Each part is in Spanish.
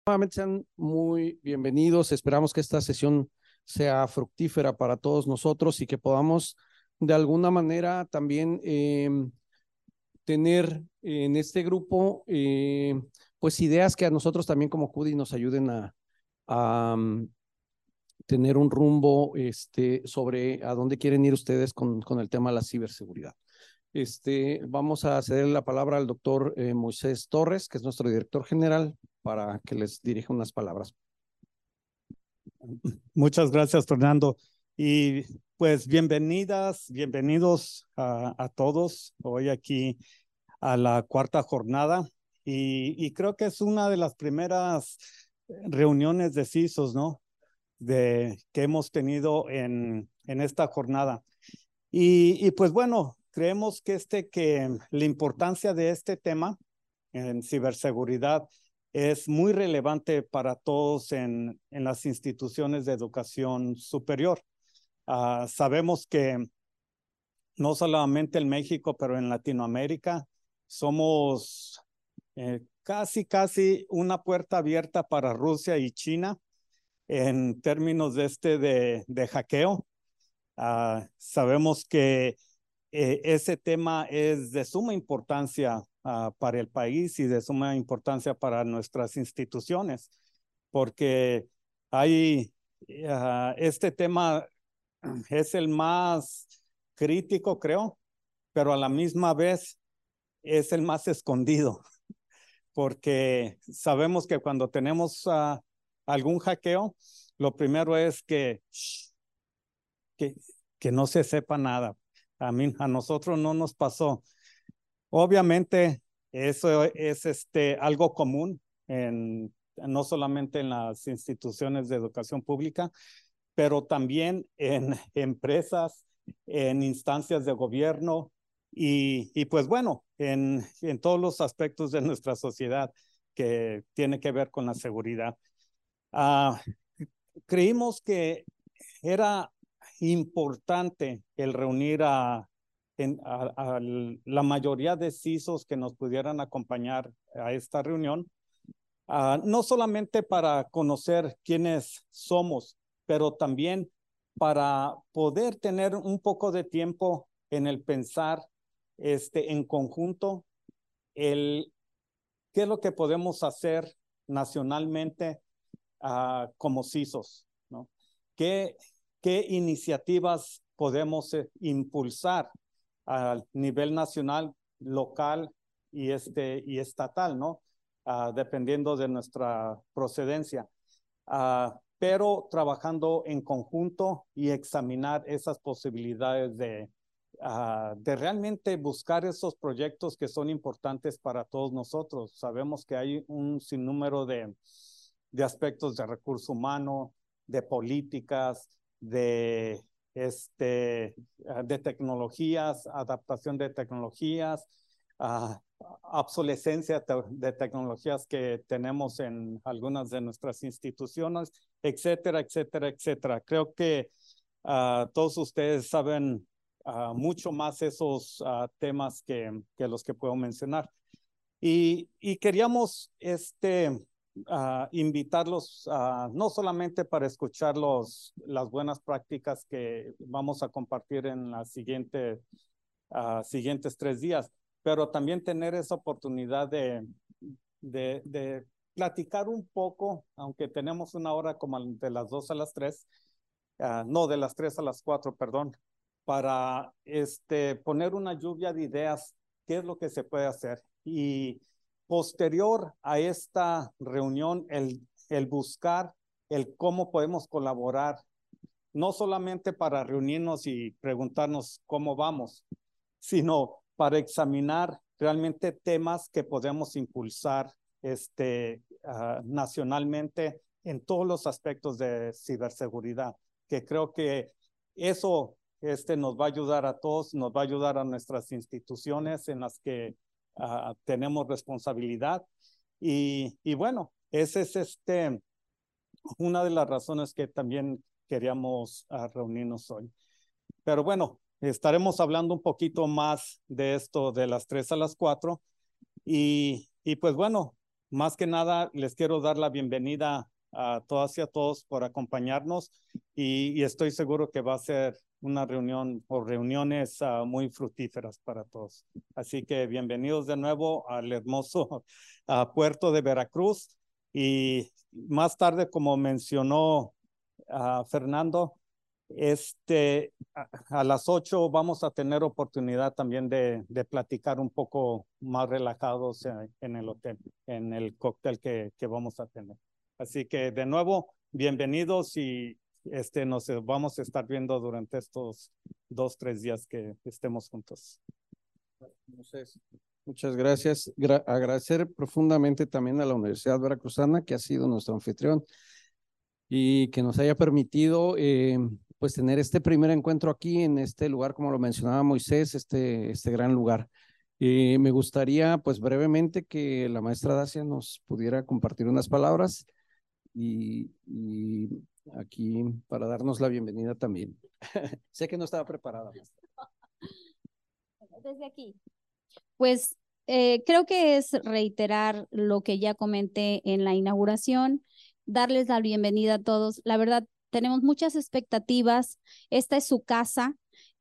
Nuevamente sean muy bienvenidos. Esperamos que esta sesión sea fructífera para todos nosotros y que podamos de alguna manera también tener en este grupo pues ideas que a nosotros también como CUDI nos ayuden a tener un rumbo sobre a dónde quieren ir ustedes con el tema de la ciberseguridad. Vamos a ceder la palabra al doctor Moisés Torres, que es nuestro director general, para que les dirija unas palabras. Muchas gracias, Fernando. Y pues bienvenidos a todos hoy aquí a la cuarta jornada. Y creo que es una de las primeras reuniones de CISOs, ¿no? Que hemos tenido en esta jornada. Y pues bueno, creemos que la importancia de este tema en ciberseguridad es muy relevante para todos en las instituciones de educación superior. Sabemos que no solamente en México, pero en Latinoamérica somos casi una puerta abierta para Rusia y China en términos de hackeo. Sabemos que ese tema es de suma importancia para el país y de suma importancia para nuestras instituciones, porque hay este tema es el más crítico, creo, pero a la misma vez es el más escondido, porque sabemos que cuando tenemos algún hackeo, lo primero es que, que no se sepa nada. A nosotros no nos pasó. Obviamente, eso es algo común no solamente en las instituciones de educación pública, pero también en empresas, en instancias de gobierno y pues bueno, en todos los aspectos de nuestra sociedad que tiene que ver con la seguridad. Creímos que era importante el reunir a la mayoría de CISOs que nos pudieran acompañar a esta reunión, no solamente para conocer quiénes somos, pero también para poder tener un poco de tiempo en el pensar en conjunto qué es lo que podemos hacer nacionalmente como CISOs, ¿no? ¿Qué iniciativas podemos impulsar a nivel nacional, local y estatal, ¿no? Dependiendo de nuestra procedencia. Pero trabajando en conjunto y examinar esas posibilidades de realmente buscar esos proyectos que son importantes para todos nosotros. Sabemos que hay un sinnúmero de aspectos de recurso humano, de políticas, de tecnologías, adaptación de tecnologías, obsolescencia de tecnologías que tenemos en algunas de nuestras instituciones, etcétera, etcétera, etcétera. Creo que todos ustedes saben mucho más esos temas que los que puedo mencionar. Y queríamos invitarlos no solamente para escuchar las buenas prácticas que vamos a compartir en las siguientes 3 días, pero también tener esa oportunidad de platicar un poco, aunque tenemos una hora como de las 2 a las 3, no, de las 3 a las 4, perdón, para poner una lluvia de ideas, qué es lo que se puede hacer. Y posterior a esta reunión, el buscar el cómo podemos colaborar, no solamente para reunirnos y preguntarnos cómo vamos, sino para examinar realmente temas que podemos impulsar nacionalmente en todos los aspectos de ciberseguridad, que creo que eso nos va a ayudar a todos, nos va a ayudar a nuestras instituciones en las que tenemos responsabilidad. Y bueno, esa es una de las razones que también queríamos reunirnos hoy. Pero bueno, estaremos hablando un poquito más de esto de las 3 a las 4. Y pues bueno, más que nada les quiero dar la bienvenida a todas y a todos por acompañarnos y estoy seguro que va a ser una reunión o reuniones muy fructíferas para todos. Así que bienvenidos de nuevo al hermoso puerto de Veracruz y más tarde, como mencionó Fernando, a las 8 vamos a tener oportunidad también de platicar un poco más relajados en el hotel, en el cóctel que vamos a tener. Así que de nuevo, bienvenidos y nos vamos a estar viendo durante estos 2, 3 días que estemos juntos. Entonces, muchas gracias. Agradecer profundamente también a la Universidad Veracruzana, que ha sido nuestro anfitrión y que nos haya permitido pues tener este primer encuentro aquí en este lugar, como lo mencionaba Moisés, este gran lugar. Me gustaría pues brevemente que la maestra Dacia nos pudiera compartir unas palabras y aquí para darnos la bienvenida también. Sé que no estaba preparada. Desde aquí. Pues creo que es reiterar lo que ya comenté en la inauguración, darles la bienvenida a todos. La verdad, tenemos muchas expectativas. Esta es su casa.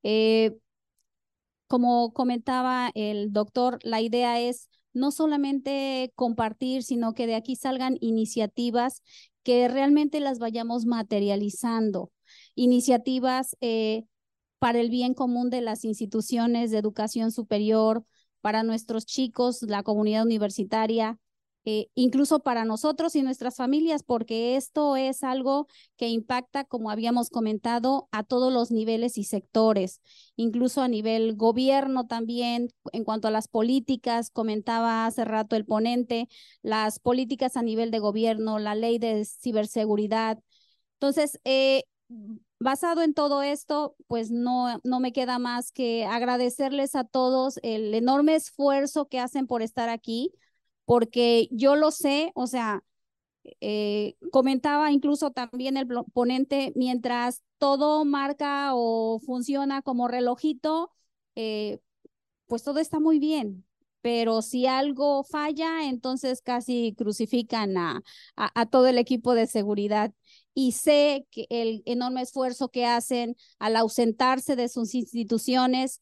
Como comentaba el doctor, la idea es no solamente compartir, sino que de aquí salgan iniciativas que realmente las vayamos materializando. Iniciativas para el bien común de las instituciones de educación superior, para nuestros chicos, la comunidad universitaria, incluso para nosotros y nuestras familias, porque esto es algo que impacta, como habíamos comentado, a todos los niveles y sectores, incluso a nivel gobierno también, en cuanto a las políticas, comentaba hace rato el ponente, las políticas a nivel de gobierno, la ley de ciberseguridad. Entonces, basado en todo esto, pues no me queda más que agradecerles a todos el enorme esfuerzo que hacen por estar aquí, porque yo lo sé, o sea, comentaba incluso también el ponente, mientras todo marca o funciona como relojito, pues todo está muy bien. Pero si algo falla, entonces casi crucifican a todo el equipo de seguridad. Y sé que el enorme esfuerzo que hacen al ausentarse de sus instituciones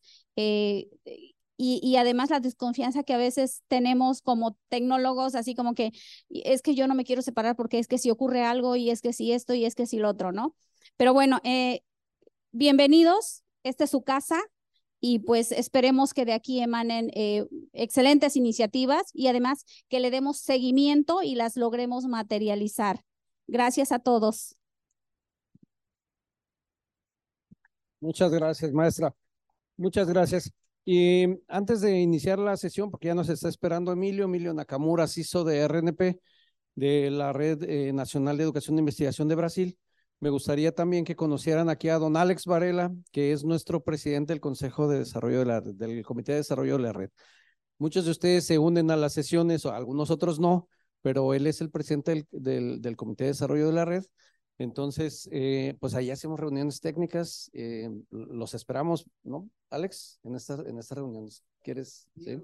y además la desconfianza que a veces tenemos como tecnólogos, así como que es que yo no me quiero separar porque es que si ocurre algo y es que si esto y es que si lo otro, ¿no? Pero bueno, bienvenidos, esta es su casa y pues esperemos que de aquí emanen excelentes iniciativas y además que le demos seguimiento y las logremos materializar. Gracias a todos. Muchas gracias, maestra. Muchas gracias. Y antes de iniciar la sesión, porque ya nos está esperando Emilio Nakamura, CISO de RNP, de la Red Nacional de Educación e Investigación de Brasil, me gustaría también que conocieran aquí a don Alex Varela, que es nuestro presidente del Consejo de Desarrollo de la Red, del Comité de Desarrollo de la Red. Muchos de ustedes se unen a las sesiones, o algunos otros no, pero él es el presidente del Comité de Desarrollo de la Red. Entonces, pues ahí hacemos reuniones técnicas, los esperamos, ¿no, Alex? En estas reuniones. ¿Quieres? Sí.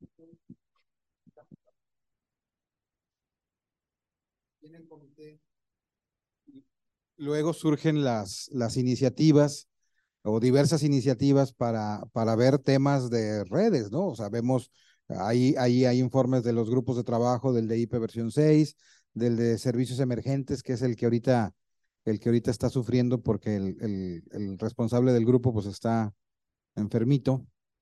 Tienen comité. Luego surgen las iniciativas o diversas iniciativas para ver temas de redes, ¿no? O sea, vemos, ahí hay informes de los grupos de trabajo del de IP versión 6, del de servicios emergentes, que es el que ahorita está sufriendo porque el responsable del grupo pues está enfermito,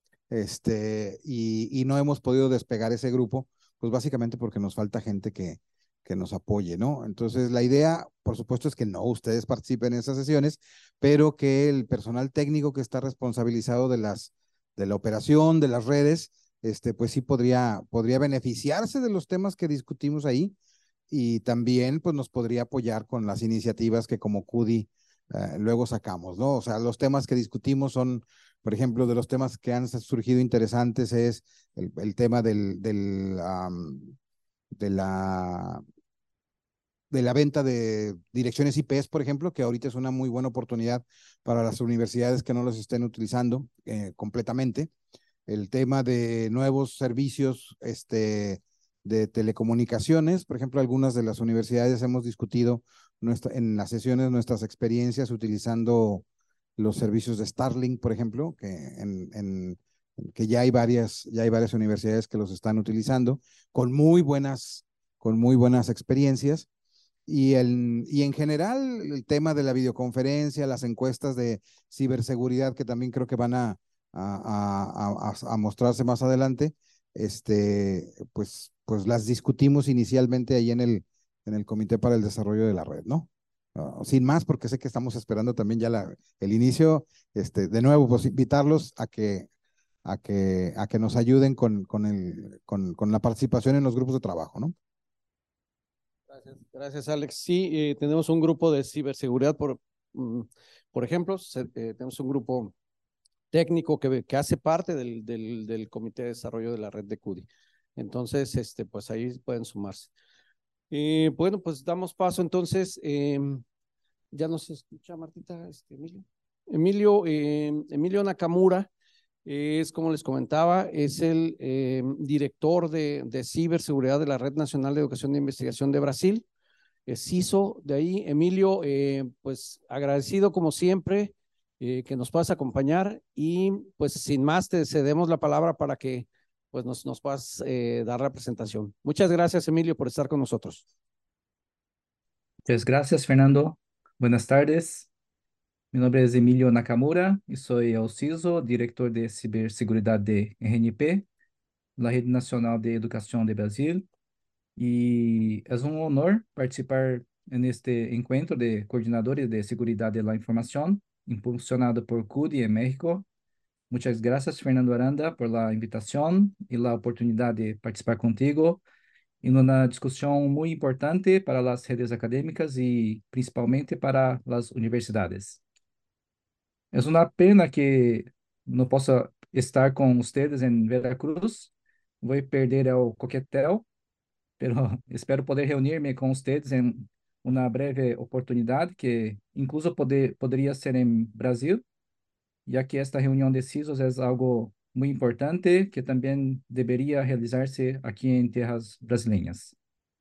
y no hemos podido despegar ese grupo, pues básicamente porque nos falta gente que nos apoye, ¿no? Entonces, la idea, por supuesto, es que no ustedes participen en esas sesiones, pero que el personal técnico que está responsabilizado de la operación, de las redes, pues sí podría beneficiarse de los temas que discutimos ahí y también, pues nos podría apoyar con las iniciativas que como CUDI luego sacamos, ¿no? O sea, los temas que discutimos son, por ejemplo, de los temas que han surgido interesantes es el tema de la venta de direcciones IPs, por ejemplo, que ahorita es una muy buena oportunidad para las universidades que no los estén utilizando completamente. El tema de nuevos servicios de telecomunicaciones. Por ejemplo, algunas de las universidades hemos discutido en las sesiones nuestras experiencias utilizando los servicios de Starlink, por ejemplo, que ya hay varias universidades que los están utilizando con muy buenas experiencias. Y en general, el tema de la videoconferencia, las encuestas de ciberseguridad, que también creo que van a mostrarse más adelante, pues las discutimos inicialmente ahí en el Comité para el Desarrollo de la Red, ¿no? Sin más, porque sé que estamos esperando también ya el inicio. De nuevo, pues invitarlos a que nos ayuden con la participación en los grupos de trabajo, ¿no? Gracias, Alex. Sí, tenemos un grupo de ciberseguridad, por ejemplo, tenemos un grupo técnico que hace parte del Comité de Desarrollo de la Red de CUDI. Entonces, pues ahí pueden sumarse. Bueno, pues damos paso entonces. Ya nos escucha Martita, Emilio. Emilio Nakamura es, como les comentaba, es el director de ciberseguridad de la Red Nacional de Educación e Investigación de Brasil. Es CISO de ahí. Emilio, pues agradecido como siempre que nos puedas acompañar y pues sin más te cedemos la palabra para que pues nos puedas dar la presentación. Muchas gracias, Emilio, por estar con nosotros. Muchas gracias, Fernando. Buenas tardes. Mi nombre es Emilio Nakamura y soy el CISO, director de ciberseguridad de RNP, la Red Nacional de Educación de Brasil. Y es un honor participar en este encuentro de coordinadores de seguridad de la información, impulsionado por CUDI en México. Muchas gracias, Fernando Aranda, por la invitación y la oportunidad de participar contigo en una discusión muy importante para las redes académicas y principalmente para las universidades. Es una pena que no pueda estar con ustedes en Veracruz. Voy a perder el coquetel, pero espero poder reunirme con ustedes en una breve oportunidad que incluso podría ser en Brasil, ya que esta reunión de CISOs es algo muy importante que también debería realizarse aquí en tierras brasileñas.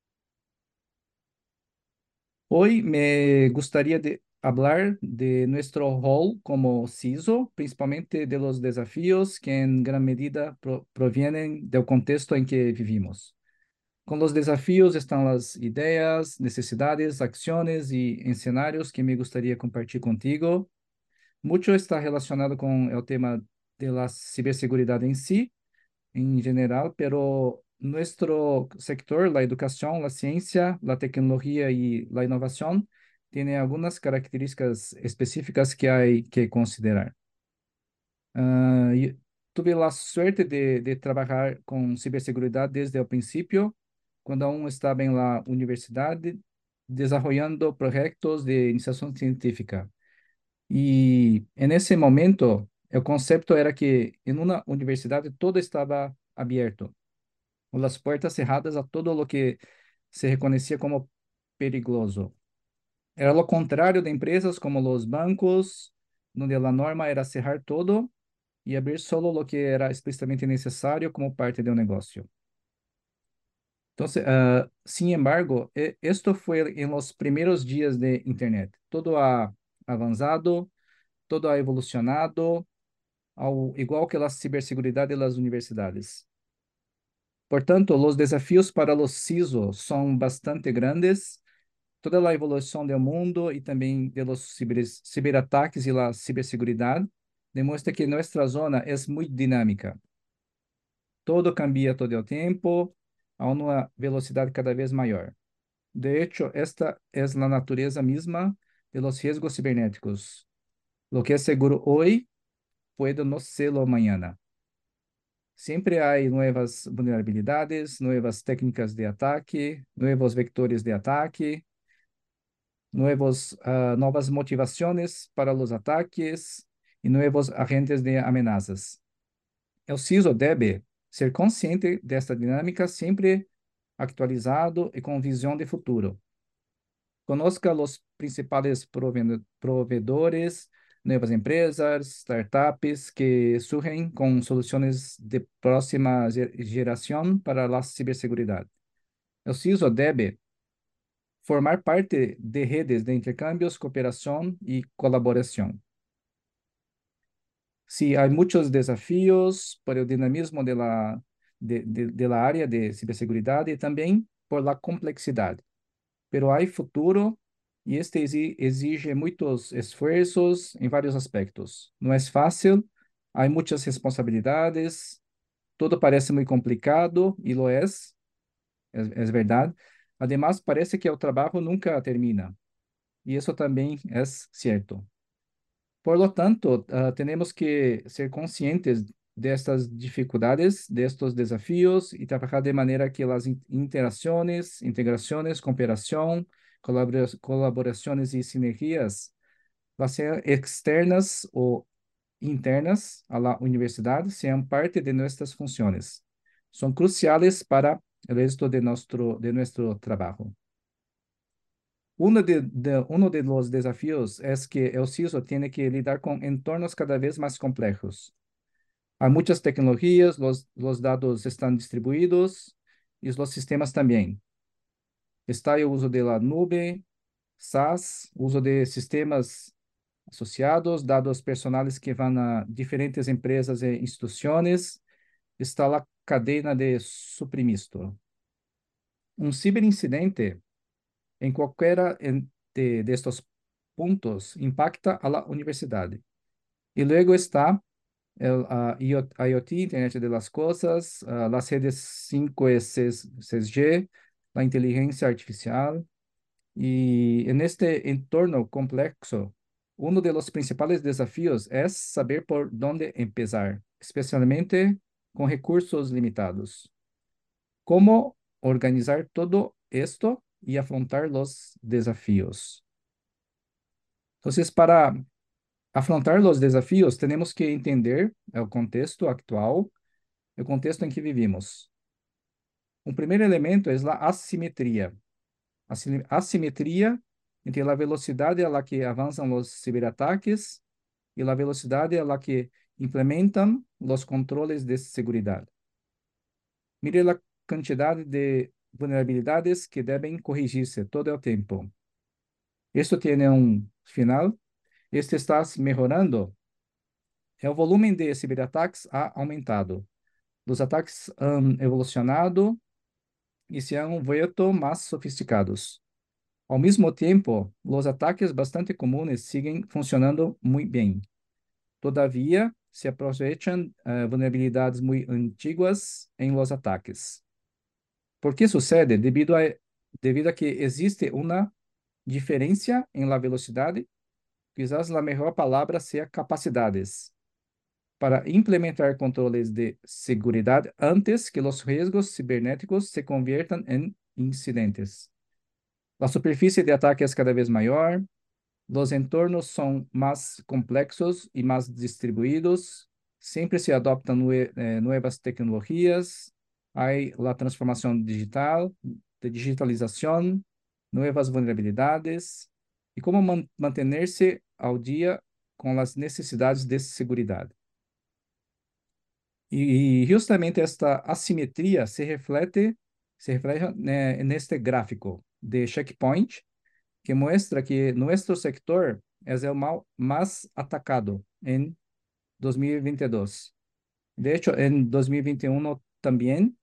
Hoy me gustaría hablar de nuestro rol como CISO, principalmente de los desafíos que en gran medida provienen del contexto en que vivimos. Con los desafíos están las ideas, necesidades, acciones y escenarios que me gustaría compartir contigo. Mucho está relacionado con el tema de la ciberseguridad en sí, en general, pero nuestro sector, la educación, la ciencia, la tecnología y la innovación, tiene algunas características específicas que hay que considerar. Y tuve la suerte de trabajar con ciberseguridad desde el principio, cuando aún estaba en la universidad, desarrollando proyectos de iniciación científica. Y en ese momento, el concepto era que en una universidad todo estaba abierto, con las puertas cerradas a todo lo que se reconocía como peligroso. Era lo contrario de empresas como los bancos, donde la norma era cerrar todo y abrir solo lo que era explícitamente necesario como parte de un negocio. Entonces, sin embargo, esto fue en los primeros días de Internet. Todo ha avanzado, todo ha evolucionado, igual que la ciberseguridad de las universidades. Por tanto, los desafíos para los CISO son bastante grandes. Toda la evolución del mundo y también de los ciberataques y la ciberseguridad demuestra que nuestra zona es muy dinámica. Todo cambia todo el tiempo a una velocidad cada vez mayor. De hecho, esta es la naturaleza misma de los riesgos cibernéticos. Lo que es seguro hoy puede no serlo mañana. Siempre hay nuevas vulnerabilidades, nuevas técnicas de ataque, nuevos vectores de ataque, nuevas motivaciones para los ataques y nuevos agentes de amenazas. El CISO debe ser consciente de esta dinámica, siempre actualizado y con visión de futuro. Conozca los principales proveedores, nuevas empresas, startups que surgen con soluciones de próxima generación para la ciberseguridad. El CISO debe formar parte de redes de intercambios, cooperación y colaboración. Sí, hay muchos desafíos por el dinamismo de la área de ciberseguridad y también por la complejidad, pero hay futuro y este exige muchos esfuerzos en varios aspectos. No es fácil, hay muchas responsabilidades, todo parece muy complicado y lo es verdad. Además, parece que el trabajo nunca termina y eso también es cierto. Por lo tanto, tenemos que ser conscientes de estas dificultades, de estos desafíos y trabajar de manera que las interacciones, integraciones, cooperación, colaboraciones y sinergias, las sean externas o internas a la universidad, sean parte de nuestras funciones. Son cruciales para el éxito de nuestro trabajo. Uno de los desafíos es que el CISO tiene que lidar con entornos cada vez más complejos. Hay muchas tecnologías, los datos están distribuidos y los sistemas también. Está el uso de la nube, SaaS, uso de sistemas asociados, dados personales que van a diferentes empresas e instituciones. Está la cadena de suministro. Un ciberincidente en cualquiera de estos puntos impacta a la universidad. Y luego está el IoT, Internet de las Cosas, las redes 5 y 6G, la inteligencia artificial. Y en este entorno complejo, uno de los principales desafíos es saber por dónde empezar, especialmente con recursos limitados. ¿Cómo organizar todo esto y afrontar los desafíos? Entonces, para afrontar los desafíos, tenemos que entender el contexto actual, el contexto en que vivimos. Un primer elemento es la asimetría. Asimetría entre la velocidad a la que avanzan los ciberataques y la velocidad a la que implementan los controles de seguridad. Mire la cantidad de vulnerabilidades que deben corregirse todo el tiempo. Esto tiene un final. Este está mejorando. El volumen de ciberataques ha aumentado. Los ataques han evolucionado y se han vuelto más sofisticados. Al mismo tiempo, los ataques bastante comunes siguen funcionando muy bien. Todavía se aprovechan vulnerabilidades muy antiguas en los ataques. ¿Por qué sucede? Debido a que existe una diferencia en la velocidad, quizás la mejor palabra sea capacidades, para implementar controles de seguridad antes que los riesgos cibernéticos se conviertan en incidentes. La superficie de ataque es cada vez mayor, los entornos son más complejos y más distribuidos, siempre se adoptan nuevas tecnologías, hay la transformación digital, de digitalización, nuevas vulnerabilidades y cómo mantenerse al día con las necesidades de seguridad. Y justamente esta asimetría se refleja en este gráfico de Checkpoint, que muestra que nuestro sector es el más atacado en 2022. De hecho, en 2021 también,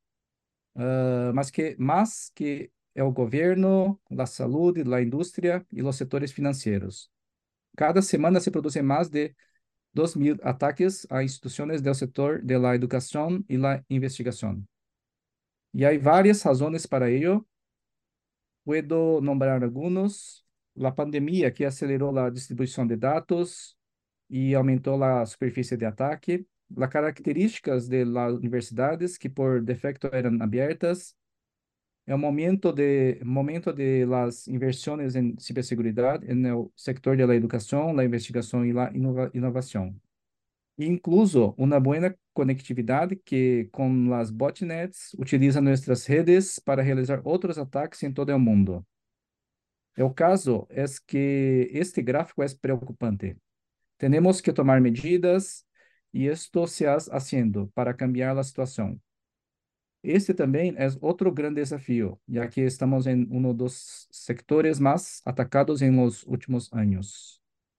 más que el gobierno, la salud, la industria y los sectores financieros. Cada semana se producen más de 2.000 ataques a instituciones del sector de la educación y la investigación. Y hay varias razones para ello. Puedo nombrar algunos. La pandemia que aceleró la distribución de datos y aumentó la superficie de ataque. Las características de las universidades que por defecto eran abiertas. El momento de las inversiones en ciberseguridad en el sector de la educación, la investigación y la innovación. Incluso una buena conectividad que con las botnets utiliza nuestras redes para realizar otros ataques en todo el mundo. El caso es que este gráfico es preocupante. Tenemos que tomar medidas y esto se está haciendo para cambiar la situación. Este também é outro grande desafio, já que estamos em um dos sectores mais atacados em los últimos anos.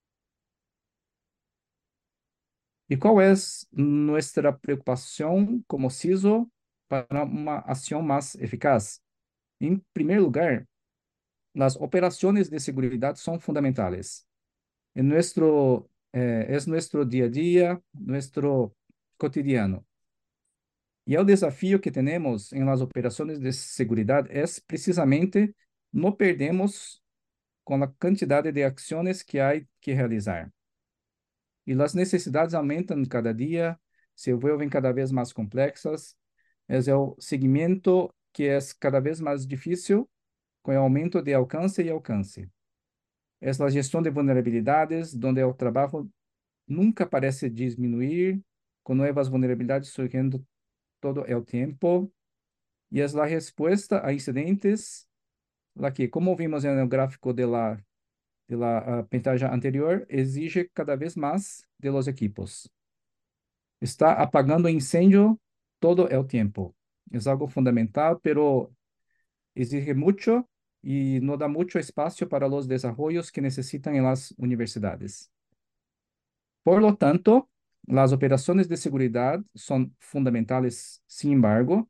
E qual é nossa preocupação como CISO para uma ação mais eficaz? Em primeiro lugar, as operações de segurança são fundamentais. Es nuestro dia a dia, nuestro cotidiano. E o desafio que temos em las operações de segurança é precisamente não perdemos com a quantidade de ações que há que realizar. E as necessidades aumentam cada dia, se volvem cada vez mais complexas. É o seguimento que é cada vez mais difícil com o aumento de alcance e alcance. É a gestão de vulnerabilidades, onde o trabalho nunca parece diminuir, com novas vulnerabilidades surgindo todo o tempo. E é a resposta a incidentes, lá que, como vimos no gráfico de la pantalla anterior, exige cada vez mais de los equipos. Está apagando incêndio todo o tempo. É algo fundamental, pero exige mucho y no da mucho espacio para los desarrollos que necesitan en las universidades. Por lo tanto, las operaciones de seguridad son fundamentales. Sin embargo,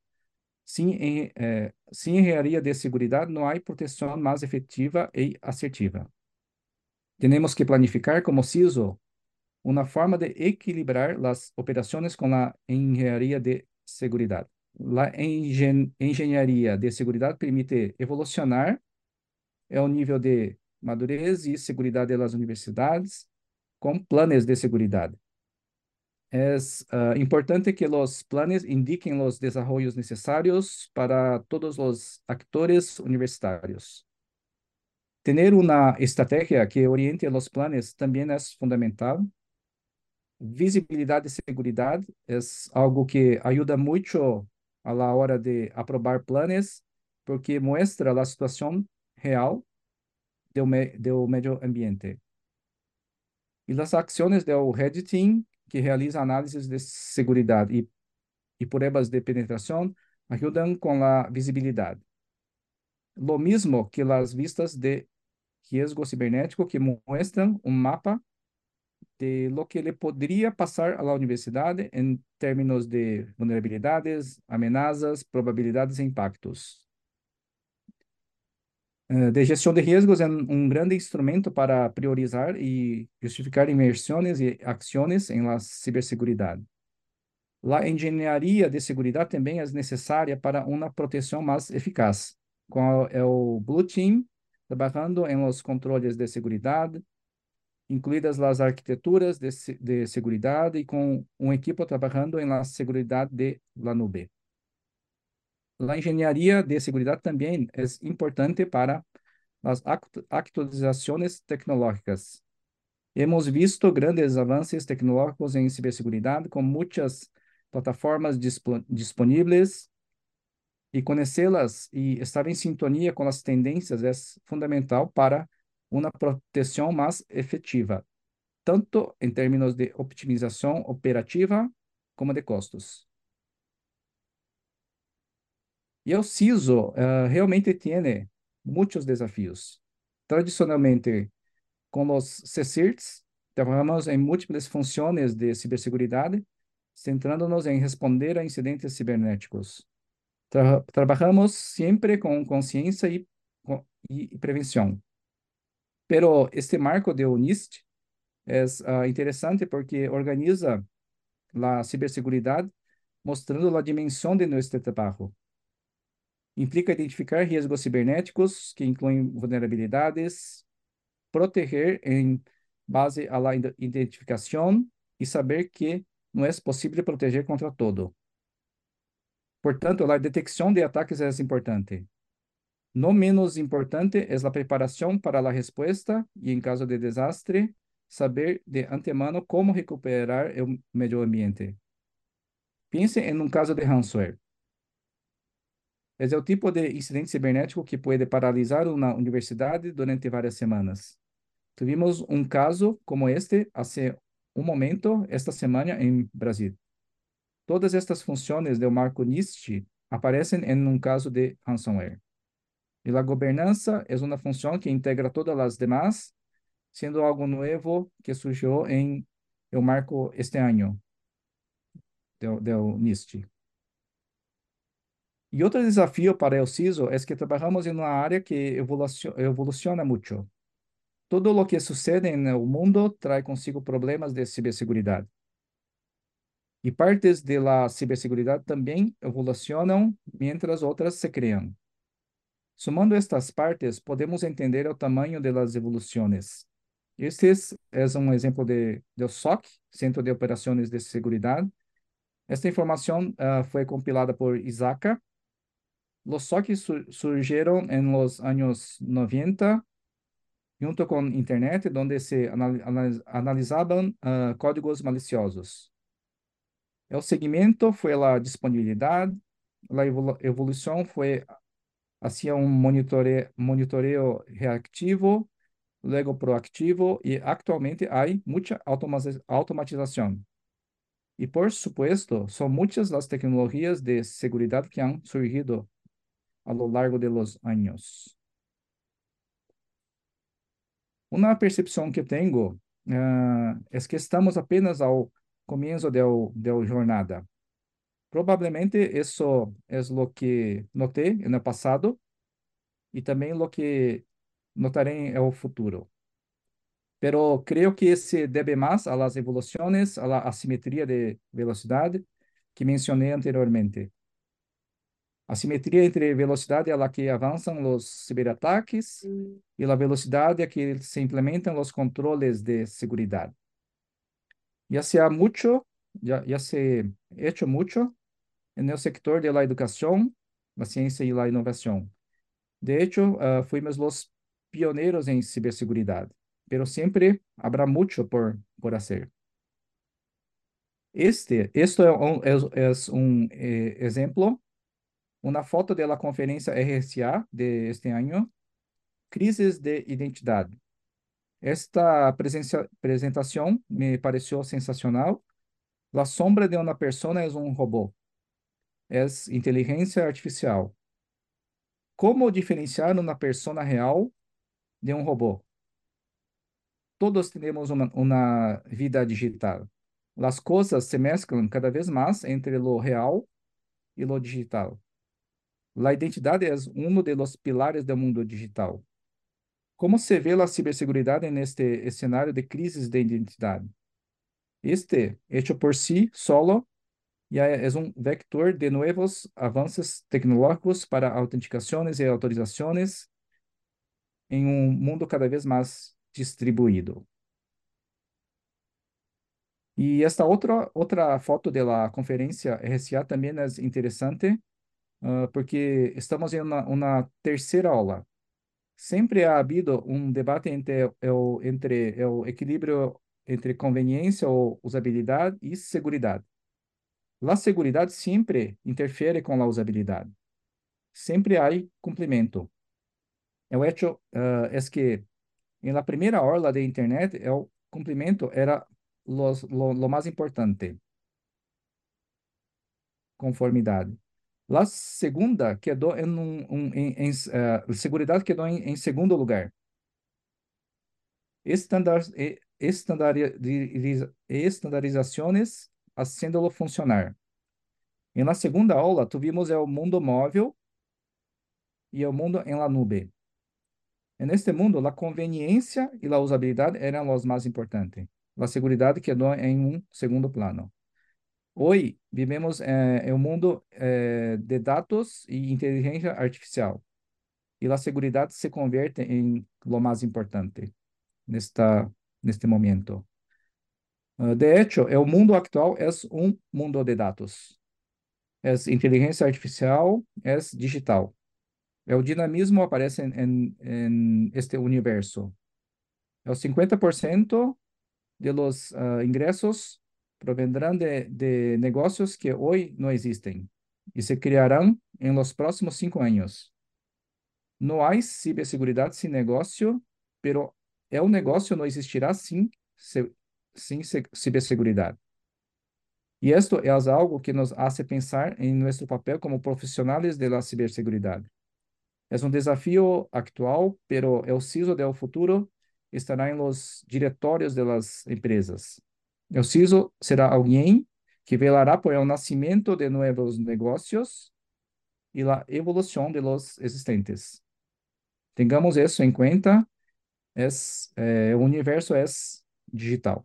sin engenharia de seguridad no hay protección más efectiva y asertiva. Tenemos que planificar como CISO una forma de equilibrar las operaciones con la engenharia de seguridad. La engenharia de seguridad permite evolucionar o nível de madurez e seguridade das universidades com planos de seguridade. É importante que os planos indiquem os desenvolvimentos necessários para todos os atores universitários. Ter uma estratégia que oriente os planos também é fundamental. Visibilidade e seguridade é algo que ajuda muito a la hora de aprovar planos, porque mostra a situação real do meio ambiente. E as ações do Red Team, que realiza análises de segurança e pruebas de penetração, ajudam com a visibilidade. Lo mismo que as vistas de riesgo cibernético, que mostram mapa de lo que le poderia passar à universidade em termos de vulnerabilidades, ameaças, probabilidades e impactos. De gestão de riscos é grande instrumento para priorizar e justificar inversões e ações em la ciberseguridade. A engenharia de segurança também é necessária para uma proteção mais eficaz, com o Blue Team trabalhando em los controles de segurança, incluídas as arquiteturas de segurança e com equipo trabalhando em la segurança de la nube. A engenharia de segurança também é importante para as actualizações tecnológicas. Hemos visto grandes avanços tecnológicos em ciberseguridade, com muitas plataformas disponíveis, e conhecê-las e estar em sintonia com as tendências é fundamental para uma proteção mais efetiva, tanto em termos de optimização operativa como de custos. E o CISO realmente tem muitos desafios. Tradicionalmente, com os CSIRTs, trabalhamos em múltiplas funções de ciberseguridade, centrando-nos em responder a incidentes cibernéticos. Trabalhamos sempre com consciência e prevenção. Pero este marco de NIST é interessante porque organiza a ciberseguridade, mostrando a dimensão de nosso trabalho. Implica identificar riscos cibernéticos, que incluem vulnerabilidades, proteger em base à identificação e saber que não é possível proteger contra todo. Portanto, a detecção de ataques é importante. No menos importante é a preparação para a resposta e, em caso de desastre, saber de antemano como recuperar o meio ambiente. Pense em um caso de ransomware. É o tipo de incidente cibernético que pode paralisar uma universidade durante várias semanas. Tivemos um caso como este há um momento, esta semana, em Brasil. Todas estas funções do marco NIST aparecen en un caso de ransomware. Y la gobernanza es una función que integra todas las demás, siendo algo nuevo que surgió en el marco este año del NIST. Y otro desafío para el CISO es que trabajamos en una área que evoluciona mucho. Todo lo que sucede en el mundo trae consigo problemas de ciberseguridad. Y partes de la ciberseguridad también evolucionan mientras otras se crean. Sumando estas partes, podemos entender el tamaño de las evoluciones. Este es un ejemplo del SOC, Centro de Operaciones de Seguridad. Esta información fue compilada por Isaka. Los SOC surgieron en los años 90, junto con Internet, donde se analizaban códigos maliciosos. El seguimiento fue la disponibilidad, la evolución fue hacia un monitoreo reactivo, luego proactivo, y actualmente hay mucha automatización. Y por supuesto, son muchas las tecnologías de seguridad que han surgido a lo largo de los años. Una percepción que tengo es que estamos apenas al comienzo del jornada. Probablemente eso es lo que noté en el pasado y también lo que notaré en el futuro. Pero creo que se debe más a las evoluciones, a la asimetría de velocidad que mencioné anteriormente. Asimetría entre velocidad a la que avanzan los ciberataques y la velocidad a que se implementan los controles de seguridad. Ya se ha hecho mucho en el sector de la educación, la ciencia y la innovación. De hecho, fuimos los pioneros en ciberseguridad, pero siempre habrá mucho por hacer. Esto es un ejemplo, una foto de la conferencia RSA de este año, Crisis de Identidad. Esta presentación me pareció sensacional. La sombra de una persona es un robot. Es inteligencia artificial. ¿Cómo diferenciar una persona real de un robot? Todos tenemos una vida digital. Las cosas se mezclan cada vez más entre lo real y lo digital. La identidad es uno de los pilares del mundo digital. ¿Cómo se ve la ciberseguridad en este escenario de crisis de identidad? Hecho por sí solo, ya es un vector de nuevos avances tecnológicos para autenticaciones y autorizaciones en un mundo cada vez más distribuido. Y esta otra foto de la conferencia RSA también es interesante, porque estamos en una tercera ola. Siempre ha habido un debate entre el equilibrio entre conveniencia o usabilidad y seguridad. La seguridad siempre interfiere con la usabilidad. Siempre hay cumplimiento. El hecho es que en la primera ola de Internet, el cumplimiento era lo más importante. Conformidad. La segunda quedó seguridad quedó en segundo lugar. Estandarizaciones haciéndolo funcionar. En la segunda ola, tuvimos el mundo móvil y el mundo en la nube. En este mundo, la conveniencia y la usabilidad eran los más importantes. La seguridad quedó en un segundo plano. Hoy vivemos en un mundo de datos y inteligencia artificial. Y la seguridad se convierte en lo más importante en este momento. De hecho, el mundo actual es un mundo de datos. Es inteligencia artificial, es digital. El dinamismo aparece en este universo. El 50% de los ingresos provendrán de negocios que hoy no existen y se crearán en los próximos 5 años. No hay ciberseguridad sin negocio, pero el negocio no existirá sin ciberseguridad. Y esto es algo que nos hace pensar en nuestro papel como profesionales de la ciberseguridad. Es un desafío actual, pero el CISO del futuro estará en los directorios de las empresas. El CISO será alguien que velará por el nacimiento de nuevos negocios y la evolución de los existentes. Tengamos eso en cuenta, el universo es digital.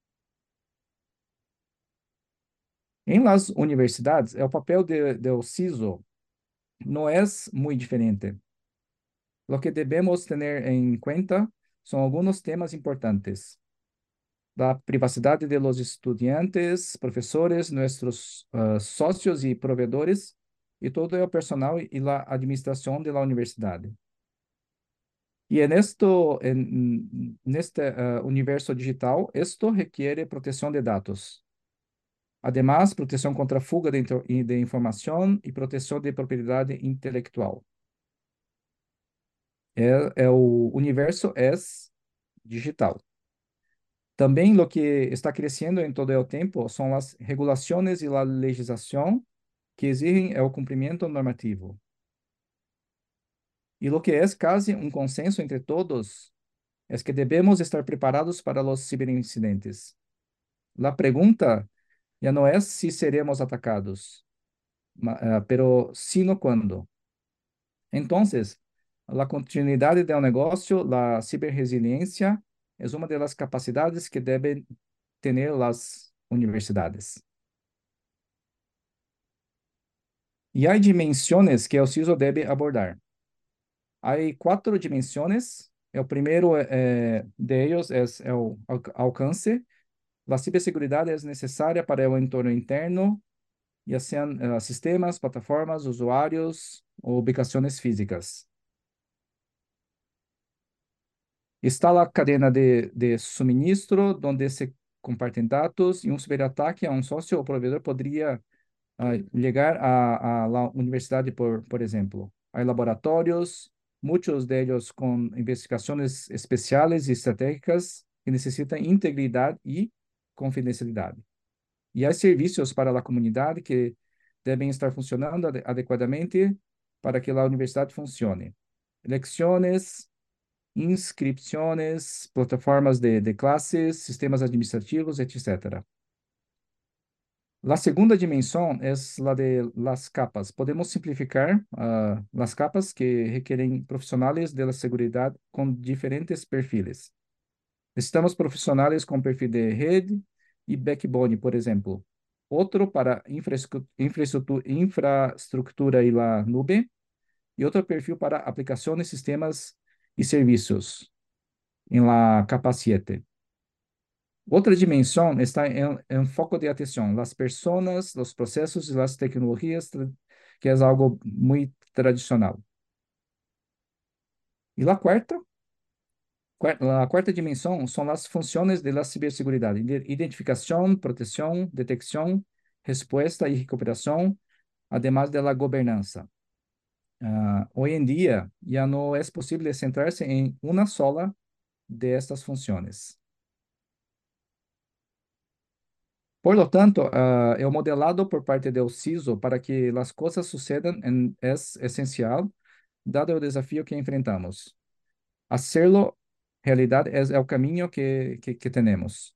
En las universidades, el papel del CISO no es muy diferente. Lo que debemos tener en cuenta son algunos temas importantes. La privacidad de los estudiantes, profesores, nuestros socios y proveedores, y todo el personal y la administración de la universidad. Y en este universo digital, esto requiere protección de datos. Además, protección contra fuga de información y protección de propiedad intelectual. El universo es digital. También lo que está creciendo en todo el tiempo son las regulaciones y la legislación que exigen el cumplimiento normativo. Y lo que es casi un consenso entre todos es que debemos estar preparados para los ciberincidentes. La pregunta ya no es si seremos atacados, pero sino cuándo. Entonces, la continuidad del negocio, la ciberresiliencia, es una de las capacidades que deben tener las universidades. Y hay dimensiones que el CISO debe abordar. Hay 4 dimensiones. El primero de ellos es el alcance. La ciberseguridad es necesaria para el entorno interno, ya sean sistemas, plataformas, usuarios o ubicaciones físicas. Está la cadena de suministro, donde se comparten datos, y un ciberataque a un socio o proveedor podría llegar a la universidad, por ejemplo. Hay laboratorios, muchos de ellos con investigaciones especiales y estratégicas que necesitan integridad y confidencialidad. Y hay servicios para la comunidad que deben estar funcionando adecuadamente para que la universidad funcione. Lecciones, inscripciones, plataformas de clases, sistemas administrativos, etc. La segunda dimensión es la de las capas. Podemos simplificar las capas que requieren profesionales de la seguridad con diferentes perfiles. Necesitamos profesionales con perfil de red y backbone, por ejemplo. Otro para infraestructura y la nube. Y otro perfil para aplicaciones, sistemas y servicios en la capa 7. Otra dimensión está en foco de atención, las personas, los procesos y las tecnologías, que es algo muy tradicional. Y la cuarta dimensión son las funciones de la ciberseguridad: identificación, protección, detección, respuesta y recuperación, además de la gobernanza. Hoy en día ya no es posible centrarse en una sola de estas funciones. Por lo tanto, el modelado por parte del CISO para que las cosas sucedan es esencial, dado el desafío que enfrentamos. Hacerlo realidad es el camino que tenemos.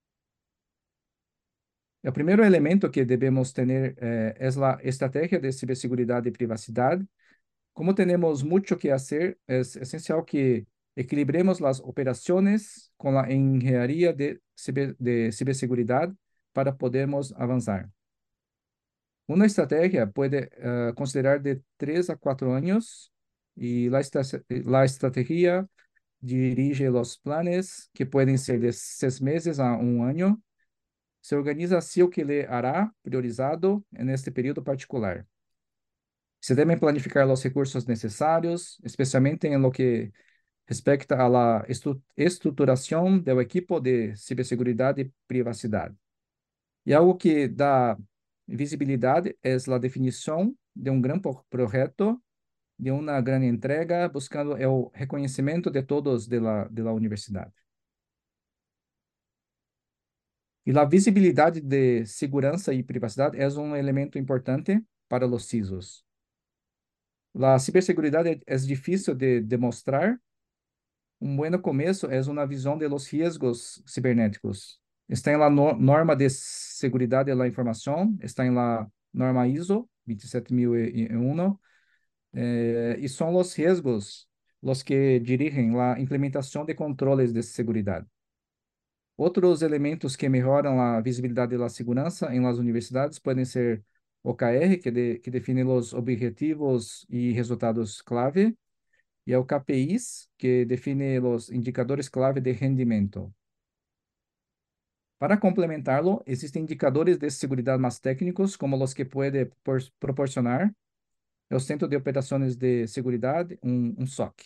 El primer elemento que debemos tener es la estrategia de ciberseguridad y privacidad. Como tenemos mucho que hacer, es esencial que equilibremos las operaciones con la ingeniería de ciberseguridad para podermos avanzar. Una estrategia puede considerar de 3 a 4 años, y la estrategia dirige los planes, que pueden ser de 6 meses a 1 año. Se organiza así o que le hará priorizado en este período particular. Se deben planificar los recursos necesarios, especialmente en lo que respecta a la estructuración del equipo de ciberseguridad y privacidad. Y algo que da visibilidad es la definición de un gran proyecto, de una gran entrega, buscando el reconocimiento de todos de la universidad. E a visibilidade de segurança e privacidade é um elemento importante para os CISOs. A ciberseguridade é difícil de demonstrar. Um bom começo é uma visão de los riesgos cibernéticos. Está em la norma de seguridade da informação, está em la norma ISO 27001, e são os riesgos os que dirigem a implementação de controles de seguridade. Outros elementos que melhoram a visibilidade da segurança em las universidades podem ser OKR, que define os objetivos e resultados clave, e o KPIs, que define os indicadores clave de rendimento. Para complementarlo, existem indicadores de seguridade mais técnicos, como os que pode proporcionar o Centro de Operações de Seguridade, um SOC.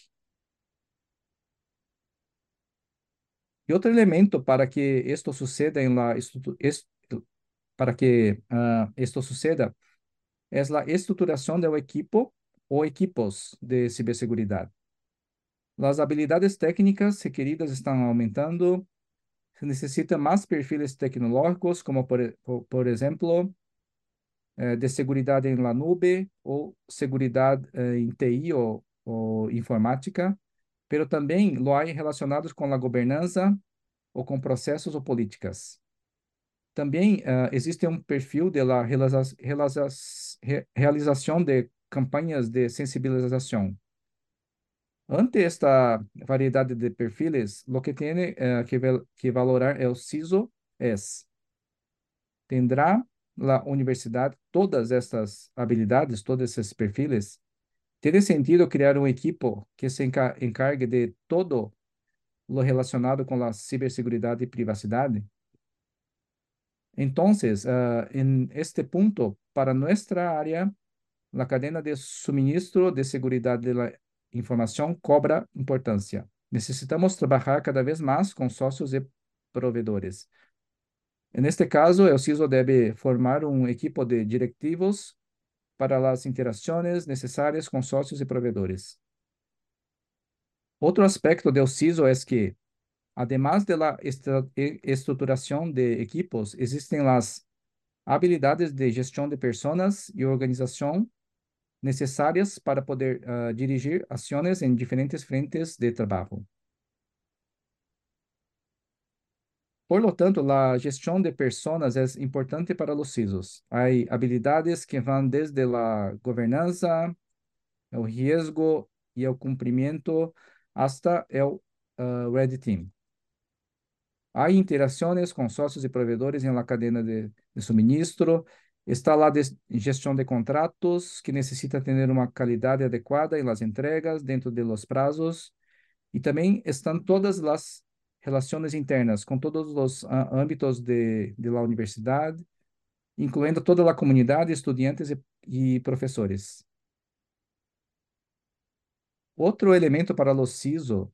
E outro elemento para que isto suceda para que isto suceda é a estruturação do equipo ou equipos de ciberseguridade. As habilidades técnicas requeridas estão aumentando. Se necessita mais perfis tecnológicos, como por exemplo, de seguridade em la nube ou seguridade em TI ou informática, pero também lo há relacionados com a governança ou com processos ou políticas. Também existe um perfil de la realização de campanhas de sensibilização. Ante esta variedade de perfiles, lo que tiene que valorar el CISO es: ¿tendrá la universidad todas estas habilidades, todos esses perfiles? ¿Tiene sentido criar um equipo que se encargue de todo lo relacionado com a ciberseguridade e privacidade? Entonces, en este punto, para nuestra área, la cadena de suministro de seguridad de la información cobra importância. Necessitamos trabalhar cada vez mais com sócios e provedores. Neste caso, o CISO deve formar um equipo de directivos para as interações necessárias com sócios e provedores. Outro aspecto do CISO é que, además de la estruturação de equipos, existem as habilidades de gestão de pessoas e organização necessárias para poder dirigir ações em diferentes frentes de trabalho. Por lo tanto, a gestão de pessoas é importante para os CISOs. Há habilidades que vão desde a governança, o riesgo e o cumprimento, hasta o Red Team. Há interações com sócios e provedores em la cadena de suministro. Está lá gestão de contratos, que necessita ter uma qualidade adequada em las entregas dentro de los prazos. E também estão todas as relações internas com todos os âmbitos de la universidade, incluindo toda a comunidade, estudantes e professores. Outro elemento para os CISO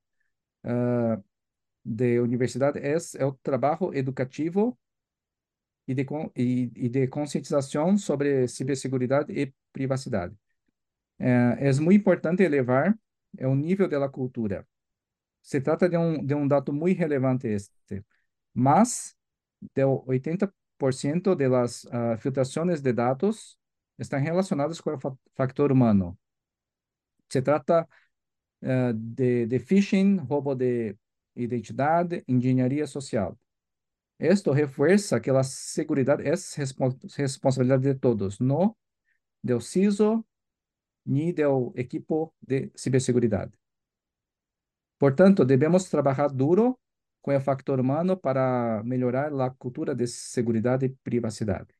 de universidade é o trabalho educativo e de conscientização sobre ciberseguridade e privacidade. É muito importante elevar o nível da cultura. Se trata de um dado muito relevante este. Mas, de 80% das filtrações de dados estão relacionadas com o fator humano. Se trata de phishing, roubo de identidade, engenharia social. Esto refuerza que a seguridade é responsabilidade de todos, não do CISO nem do equipo de ciberseguridade. Portanto, devemos trabalhar duro com o factor humano para melhorar a cultura de seguridade e privacidade.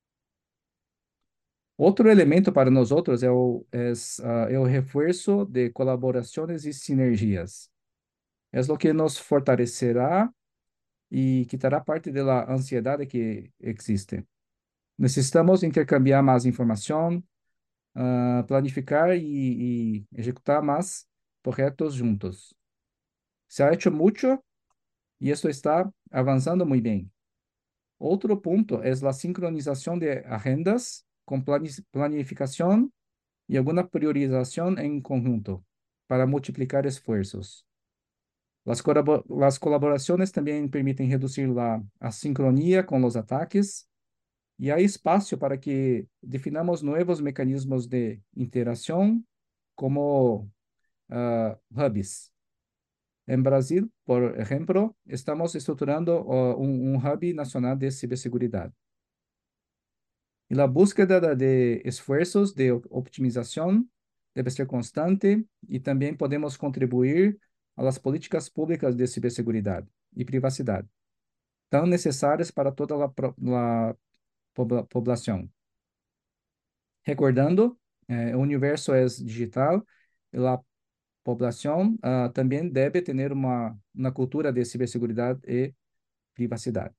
Outro elemento para nós outros é o reforço de colaborações e sinergias. É o que nos fortalecerá e quitará parte da ansiedade que existe. Necessitamos intercambiar mais informação, planificar e executar mais projetos juntos. Se ha hecho mucho e isso está avançando muito bem. Outro ponto é a sincronização de agendas com planificação e alguma priorização em conjunto para multiplicar esforços. Las colaboraciones también permiten reducir la asincronía con los ataques y hay espacio para que definamos nuevos mecanismos de interacción como hubs. En Brasil, por ejemplo, estamos estructurando un hub nacional de ciberseguridad. Y la búsqueda de esfuerzos de optimización debe ser constante y también podemos contribuir a las políticas públicas de ciberseguridad y privacidad, tan necesarias para toda la población. Recordando, el universo es digital y la población también debe tener una cultura de ciberseguridad y privacidad.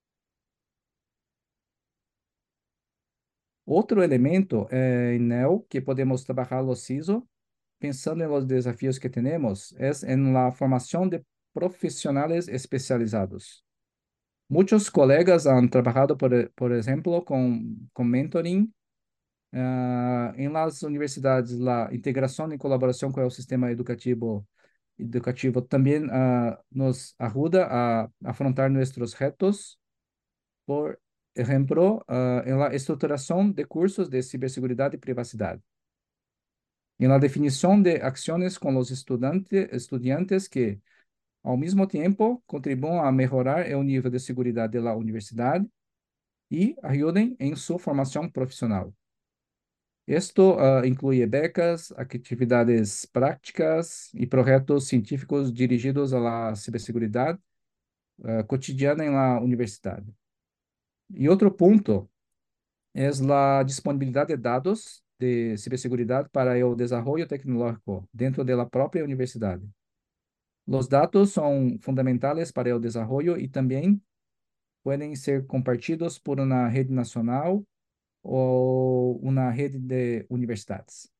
Outro elemento en el que podemos trabajar los CISO, pensando en los desafíos que tenemos, es en la formación de profesionales especializados. Muchos colegas han trabajado, por ejemplo, con mentoring en las universidades. La integración y colaboración con el sistema educativo también nos ayuda a afrontar nuestros retos. Por ejemplo, en la estructuración de cursos de ciberseguridad y privacidad, en la definición de acciones con los estudiantes que, al mismo tiempo, contribuyan a mejorar el nivel de seguridad de la universidad y ayuden en su formación profesional. Esto incluye becas, actividades prácticas y proyectos científicos dirigidos a la ciberseguridad cotidiana en la universidad. Y otro punto es la disponibilidad de datos de ciberseguridad para el desarrollo tecnológico dentro de la propia universidad. Los datos son fundamentales para el desarrollo y también pueden ser compartidos por una red nacional o una red de universidades.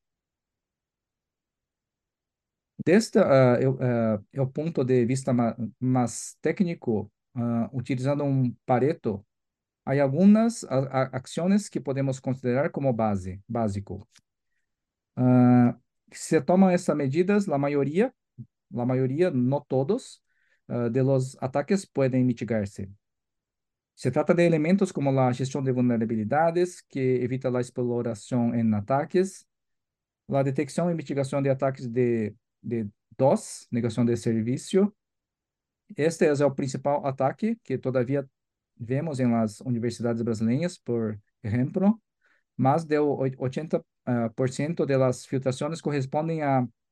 Desde el punto de vista más técnico, utilizando un Pareto, hay algunas acciones que podemos considerar como básico. Se toman estas medidas, la mayoría, no todos, de los ataques pueden mitigarse. Se trata de elementos como la gestión de vulnerabilidades, que evita la exploración en ataques, la detección y mitigación de ataques de DOS, negación de servicio. Este es el principal ataque que todavía vemos en las universidades brasileñas, por ejemplo. Más del 80% de las filtraciones corresponden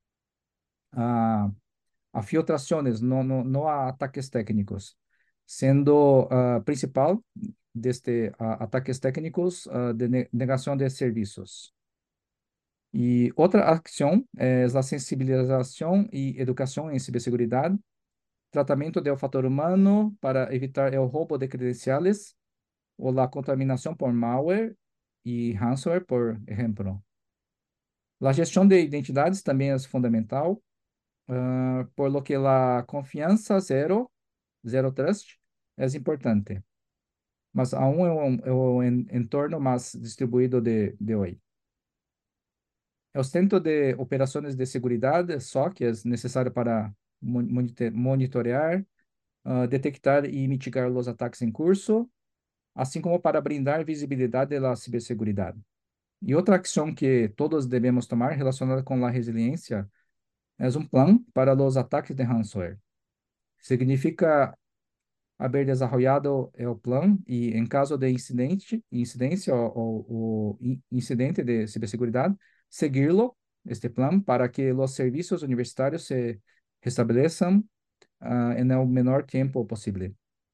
a filtraciones, no a ataques técnicos, siendo principal de ataques técnicos de negación de servicios. Y otra acción es la sensibilización y educación en ciberseguridad, tratamiento del factor humano para evitar el robo de credenciales o la contaminación por malware y ransomware, por ejemplo. La gestión de identidades también es fundamental, por lo que la confianza zero trust, es importante, mas aún en el entorno más distribuido de hoy. El Centro de Operaciones de Seguridad, SOC, es necesario para monitorear, detectar y mitigar los ataques en curso, así como para brindar visibilidad de la ciberseguridad. Y otra acción que todos debemos tomar relacionada con la resiliencia es un plan para los ataques de ransomware. Significa haber desarrollado el plan y en caso de incidencia o incidente de ciberseguridad, seguirlo, este plan, para que los servicios universitarios se restablezcan en el menor tiempo posible.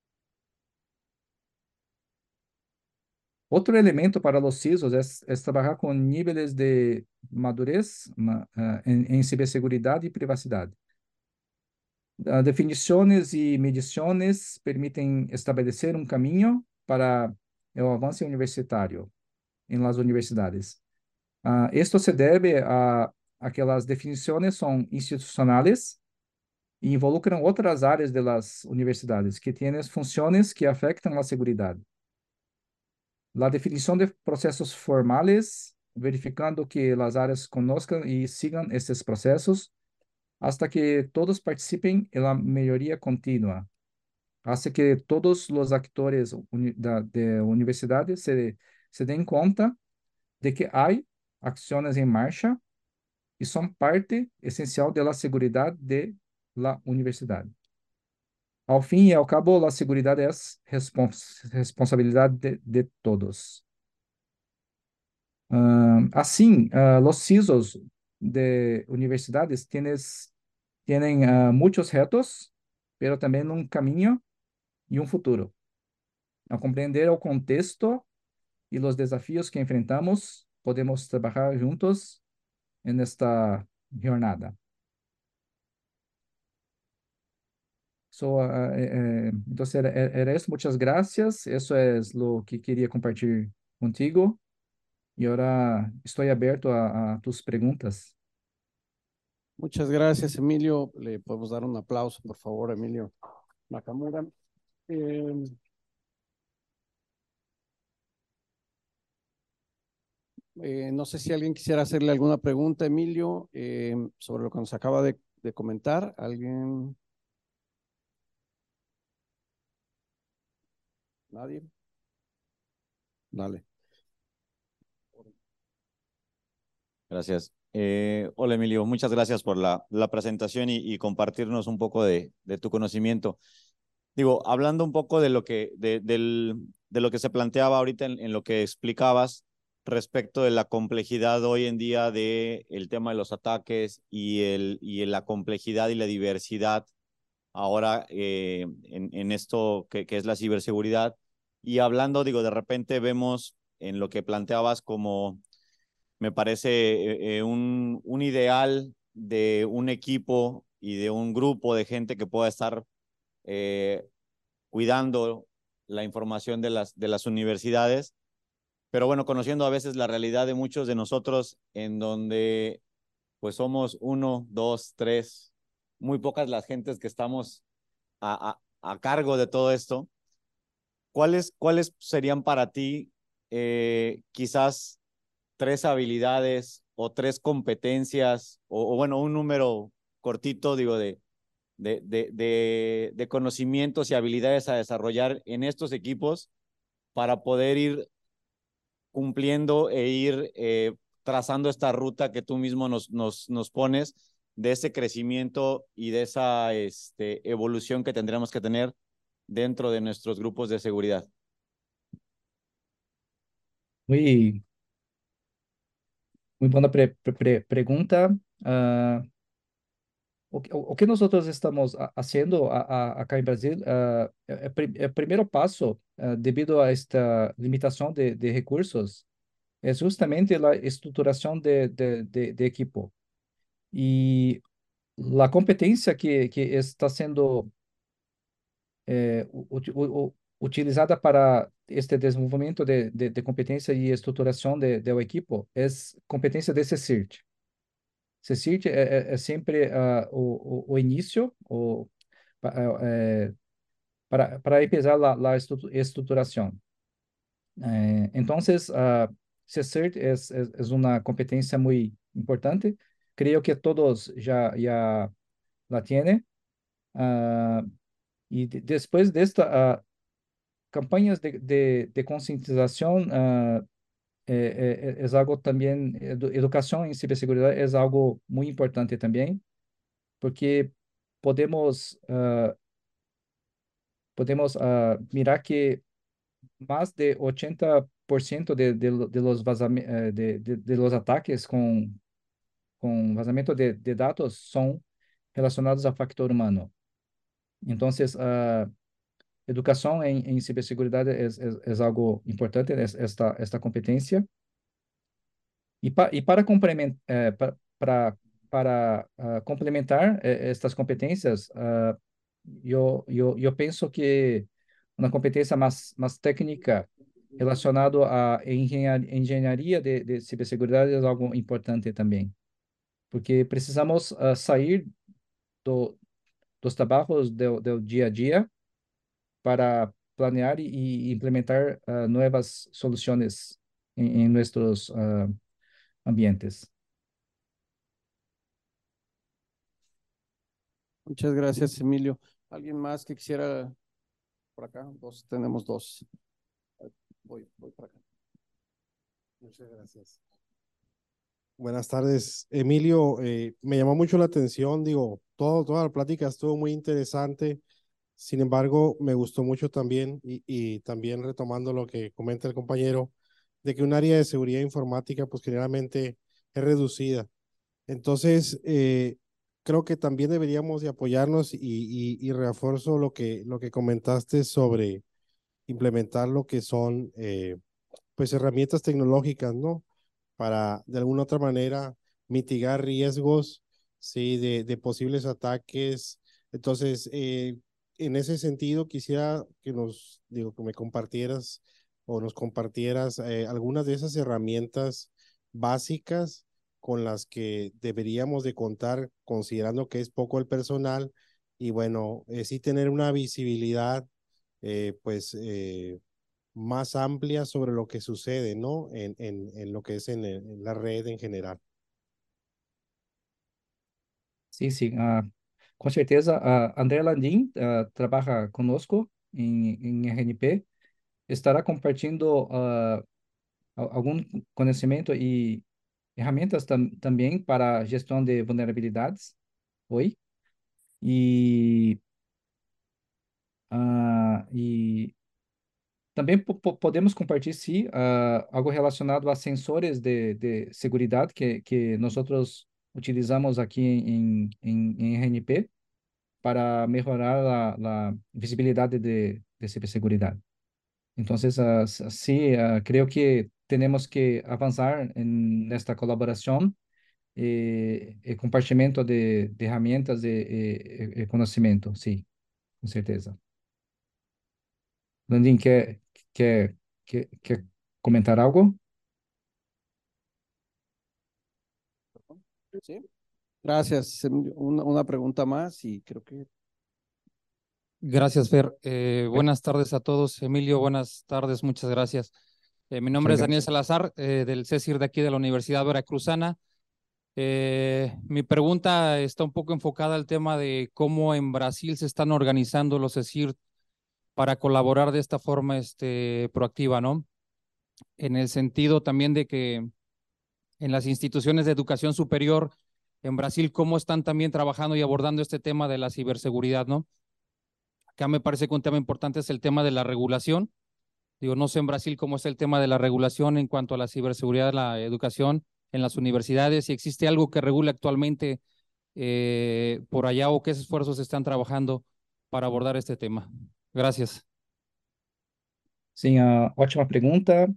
Otro elemento para los CISOs es trabajar con niveles de madurez en ciberseguridad y privacidad. Definiciones y mediciones permiten establecer un camino para el avance universitario en las universidades. Esto se debe a que las definiciones son institucionales e involucran otras áreas de las universidades que tienen funciones que afectan la seguridad. La definición de procesos formales, verificando que las áreas conozcan y sigan estos procesos, hasta que todos participen en la melhoría continua. Hace que todos los actores de universidades se den cuenta de que hay acciones en marcha y son parte esencial de la seguridad de la universidad. Ao fim e ao cabo, a seguridad es responsabilidad de todos. Assim, los CISOs de universidades tienen muchos retos, pero también un camino y un futuro. Ao compreender el contexto y los desafíos que enfrentamos, podemos trabajar juntos en esta jornada. Entonces, era eso. Muchas gracias. Eso es lo que quería compartir contigo. Y ahora estoy abierto a tus preguntas. Muchas gracias, Emilio. Le podemos dar un aplauso, por favor, Emilio Nakamura. No sé si alguien quisiera hacerle alguna pregunta, Emilio, sobre lo que nos acaba de comentar. ¿Alguien? ¿Nadie? Dale. Gracias. Hola Emilio, muchas gracias por la presentación y compartirnos un poco de tu conocimiento. Digo, hablando un poco de lo de lo que se planteaba ahorita en lo que explicabas respecto de la complejidad hoy en día del tema de los ataques y la complejidad y la diversidad ahora en esto que es la ciberseguridad. Y hablando, digo, de repente vemos en lo que planteabas como me parece un ideal de un equipo y de un grupo de gente que pueda estar eh, cuidando la información de las universidades, pero bueno, conociendo a veces la realidad de muchos de nosotros en donde pues somos uno, dos, tres, muy pocas las gentes que estamos a cargo de todo esto. ¿Cuáles serían para ti quizás tres habilidades o tres competencias o bueno, un número cortito, digo, de conocimientos y habilidades a desarrollar en estos equipos para poder ir cumpliendo e ir trazando esta ruta que tú mismo nos pones de ese crecimiento y de esa evolución que tendremos que tener dentro de nuestros grupos de seguridad? Muy, muy buena pregunta. O que nosotros estamos haciendo acá en Brasil, el primer paso, debido a esta limitación de recursos, es justamente la estructuración de equipo. Y la competencia que está siendo utilizada para este desenvolvimento de competência e estruturação do equipo é competência de CSIRT. CSIRT é sempre o início para empezar a estruturação. Então, CSIRT é uma competência muito importante. Creio que todos já la tienen. E depois desta campanhas de concientização é algo também, educação em ciberseguridade é algo muito importante também, porque podemos mirar que mais de 80% de los de los ataques com vazamento de dados são relacionados ao factor humano. Então, educação em ciberseguridade é algo importante, esta competência. E para complementar estas competências, eu penso que uma competência mais técnica relacionada à engenharia de ciberseguridade é algo importante também, porque precisamos sair dos trabalhos do dia a dia para planear y implementar nuevas soluciones en nuestros ambientes. Muchas gracias, Emilio. ¿Alguien más que quisiera por acá? Tenemos dos. Voy para acá. Muchas gracias. Buenas tardes, Emilio. Me llamó mucho la atención, digo, toda la plática estuvo muy interesante. Sin embargo, me gustó mucho también, y también retomando lo que comenta el compañero, de que un área de seguridad informática, pues generalmente es reducida. Entonces, creo que también deberíamos de apoyarnos y refuerzo lo que comentaste sobre implementar lo que son, pues, herramientas tecnológicas, ¿no? Para de alguna otra manera mitigar riesgos, sí, de posibles ataques. Entonces, en ese sentido, quisiera que que me compartieras o nos compartieras algunas de esas herramientas básicas con las que deberíamos de contar, considerando que es poco el personal y bueno, sí tener una visibilidad, pues, más amplia sobre lo que sucede, ¿no? En lo que es en la red en general. Sim, sim. Com certeza, a André Landim trabalha conosco em RNP, estará compartilhando algum conhecimento e ferramentas também para gestão de vulnerabilidades. Oi? E, e também podemos compartilhar, sim, algo relacionado a sensores de segurança que nós utilizamos aqui em RNP para mejorar la visibilidad de ciberseguridad. Entonces, sí, creo que tenemos que avanzar en esta colaboración y compartimento de herramientas y conocimiento, sí, con certeza. Landin, quer comentar algo? Sí. Gracias, Emilio. Una pregunta más y creo que Gracias, Fer. Buenas tardes a todos. Emilio, buenas tardes, muchas gracias. Mi nombre Muchas es Daniel gracias. Salazar, del CECIR de aquí de la Universidad Veracruzana. Mi pregunta está un poco enfocada al tema de cómo en Brasil se están organizando los CECIR para colaborar de esta forma proactiva, ¿no? En el sentido también de que en las instituciones de educación superior en Brasil, cómo están también trabajando y abordando este tema de la ciberseguridad, ¿no? Acá me parece que un tema importante es el tema de la regulación. Digo, no sé en Brasil cómo es el tema de la regulación en cuanto a la ciberseguridad de la educación en las universidades, si existe algo que regule actualmente por allá o qué esfuerzos están trabajando para abordar este tema. Gracias. Sim, ótima pergunta.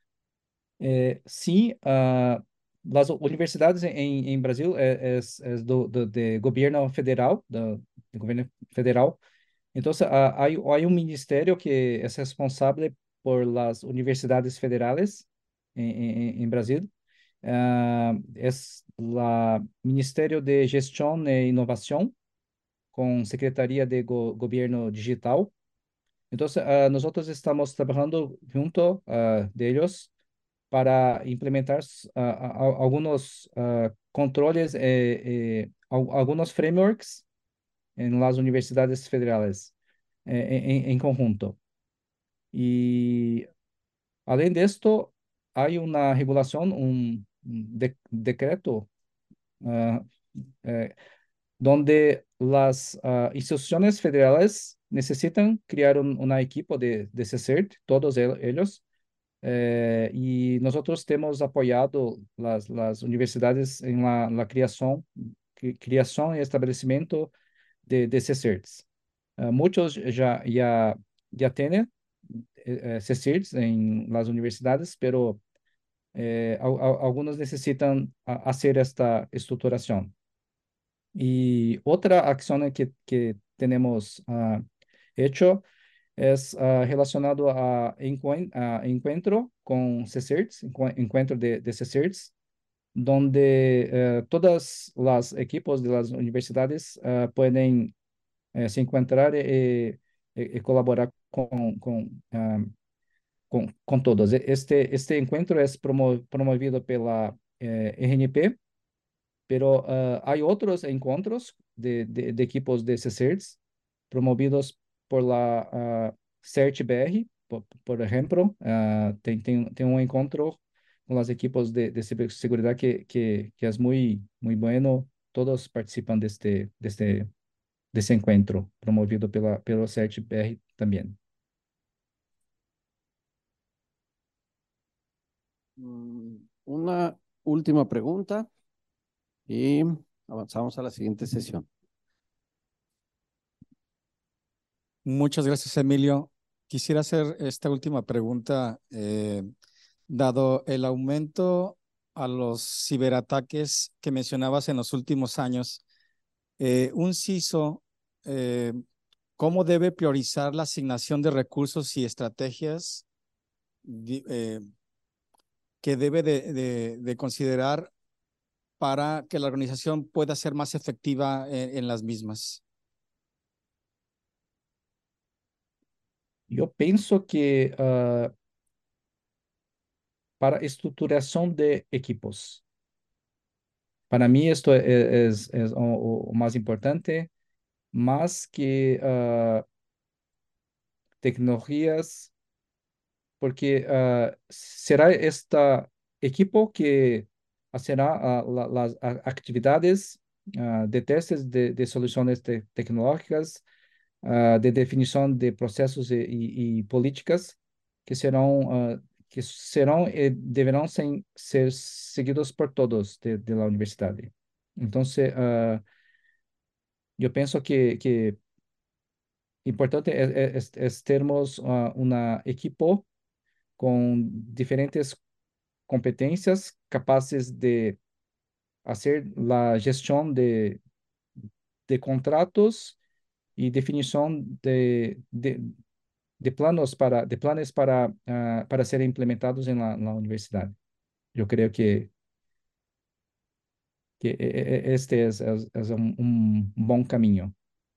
Sim, as universidades em Brasil de governo federal, do governo federal. Então, há um ministério que é responsável por las universidades federales em Brasil. É o Ministério de Gestão e Inovação, com Secretaria de Governo Digital. Então, nós estamos trabalhando junto deles para implementar alguns controles e alguns frameworks em las universidades federales em conjunto. E, além disto, há uma regulação, decreto, donde las instituciones federales necesitan crear una equipo de CECIRT, todos ellos, y nosotros hemos apoyado las universidades en la creación y establecimiento de CECIRTs. Muchos ya tienen CECIRTs en las universidades, pero algunos necesitan hacer esta estructuración. Y otra acción que tenemos hecho es relacionado a encuentro con CECIRTs, encuentro de CECIRTs, donde todas las equipos de las universidades pueden se encontrar y colaborar con todos. Este encuentro es promovido pela RNP, pero hay otros encuentros de equipos de CSIRTs promovidos por la CERT BR, por ejemplo. Tem un encuentro con los equipos de ciberseguridad que es muy bueno. Todos participan de ese encuentro promovido pelo CERT BR también. Una última pregunta y avanzamos a la siguiente sesión. Muchas gracias, Emilio. Quisiera hacer esta última pregunta. Dado el aumento a los ciberataques que mencionabas en los últimos años, un CISO, ¿cómo debe priorizar la asignación de recursos y estrategias que debe de considerar para que la organización pueda ser más efectiva en las mismas? Yo pienso que para estructuración de equipos, para mí esto es o más importante, más que tecnologías, porque será este equipo que hará las actividades de testes de soluciones tecnológicas, de definición de procesos y políticas que serão deverão ser seguidos por todos de la universidad. Entonces, yo pienso que importante es termos un equipo con diferentes competencias capaces de hacer la gestión de contratos y definición de planes para ser implementados en la universidad. Yo creo que este es un buen camino.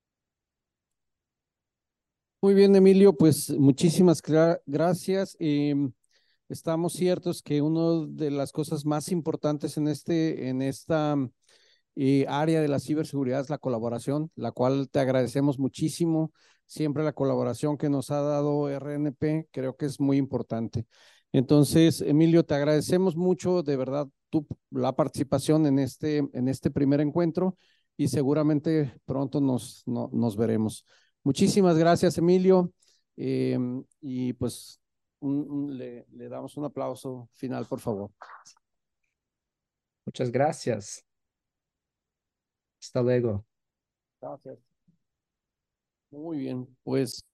Muy bien, Emilio, pues muchísimas gracias. Estamos ciertos que una de las cosas más importantes en esta área de la ciberseguridad es la colaboración, la cual te agradecemos muchísimo. Siempre la colaboración que nos ha dado RNP, creo que es muy importante. Entonces, Emilio, te agradecemos mucho, de verdad, la participación en este primer encuentro y seguramente pronto nos veremos. Muchísimas gracias, Emilio. Y pues le damos un aplauso final, por favor. Muchas gracias. Hasta luego. Gracias. Muy bien, pues